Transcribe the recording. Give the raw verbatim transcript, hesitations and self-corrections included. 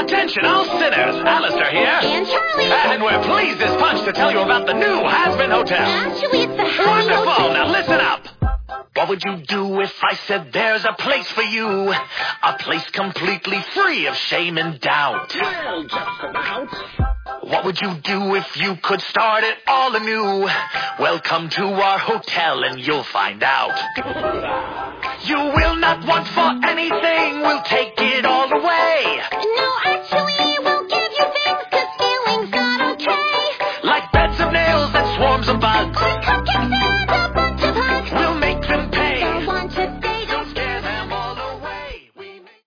Attention, all sinners. Alistair here. And Charlie. And we're pleased as punch to tell you about the new Has-Been Hotel. Actually, it's the Happy Wonderful. Hotel. Now listen up. What would you do if I said there's a place for you? A place completely free of shame and doubt. Well, just about. What would you do if you could start it all anew? Well, come to our hotel and you'll find out. You will not want for anything. We'll take it all away. No,